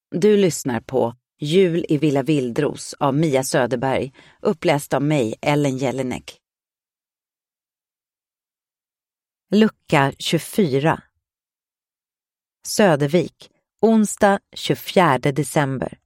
Du lyssnar på Jul i Villa Vildros av Mia Söderberg, uppläst av mig, Ellen Jelinek. Lucka 24. Södervik, onsdag 24 december.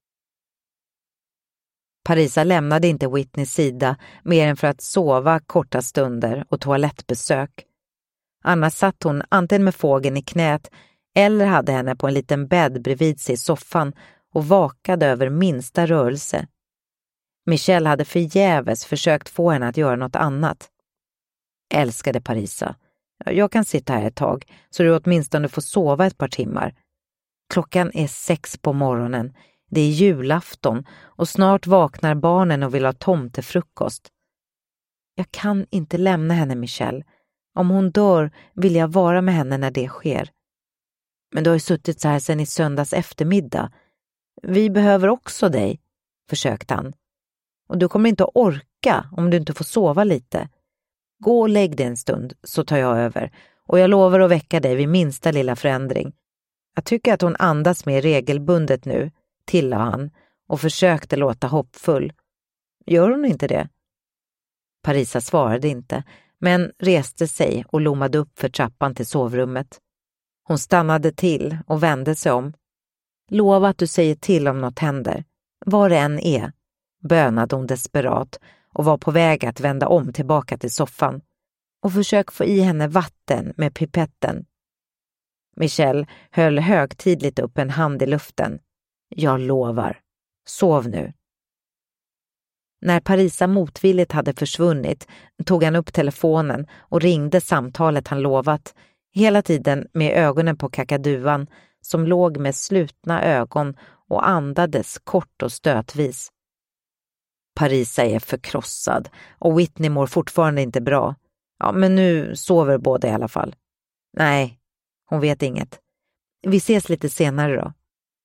Parisa lämnade inte Whitneys sida mer än för att sova korta stunder och toalettbesök. Annars satt hon antingen med fågeln i knät eller hade henne på en liten bädd bredvid sig i soffan och vakade över minsta rörelse. Michelle hade förgäves försökt få henne att göra något annat. Älskade Parisa. Jag kan sitta här ett tag så du åtminstone får sova ett par timmar. Klockan är 6 på morgonen. Det är julafton och snart vaknar barnen och vill ha tomtefrukost. Jag kan inte lämna henne, Michelle. Om hon dör vill jag vara med henne när det sker. Men du har ju suttit så här sedan i söndags eftermiddag. Vi behöver också dig, försökte han. Och du kommer inte att orka om du inte får sova lite. Gå och lägg dig en stund så tar jag över. Och jag lovar att väcka dig vid minsta lilla förändring. Jag tycker att hon andas mer regelbundet nu, tillade han och försökte låta hoppfull. Gör hon inte det? Parisa svarade inte, men reste sig och lommade upp för trappan till sovrummet. Hon stannade till och vände sig om. Lova att du säger till om något händer. Var det än är, bönade hon desperat och var på väg att vända om tillbaka till soffan. Och försök få i henne vatten med pipetten. Michelle höll högtidligt upp en hand i luften. Jag lovar. Sov nu. När Parisa motvilligt hade försvunnit tog han upp telefonen och ringde samtalet han lovat, hela tiden med ögonen på kakaduan som låg med slutna ögon och andades kort och stötvis. Parisa är förkrossad och Whitney mår fortfarande inte bra. Ja, men nu sover båda i alla fall. Nej, hon vet inget. Vi ses lite senare då.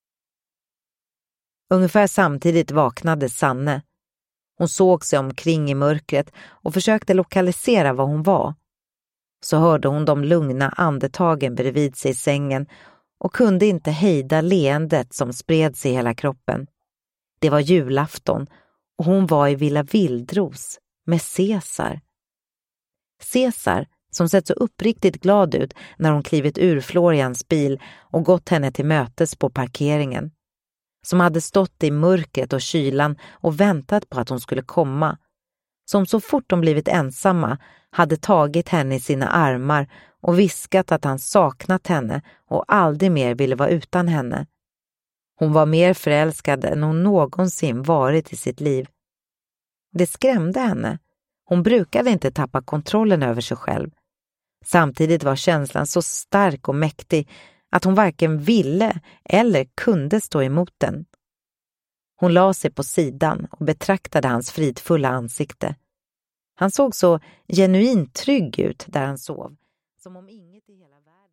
Ungefär samtidigt vaknade Sanne. Hon såg sig omkring i mörkret och försökte lokalisera var hon var. Så hörde hon de lugna andetagen bredvid sig i sängen och kunde inte hejda leendet som spred sig i hela kroppen. Det var julafton och hon var i Villa Vildros med Cesar. Cesar, som sett så uppriktigt glad ut när hon klivit ur Florians bil och gått henne till mötes på parkeringen. Som hade stått i mörkret och kylan och väntat på att hon skulle komma. Som så fort de blivit ensamma hade tagit henne i sina armar och viskat att han saknat henne och aldrig mer ville vara utan henne. Hon var mer förälskad än hon någonsin varit i sitt liv. Det skrämde henne. Hon brukade inte tappa kontrollen över sig själv. Samtidigt var känslan så stark och mäktig att hon varken ville eller kunde stå emot den. Hon la sig på sidan och betraktade hans fridfulla ansikte. Han såg så genuint trygg ut där han sov, som om inget i hela världen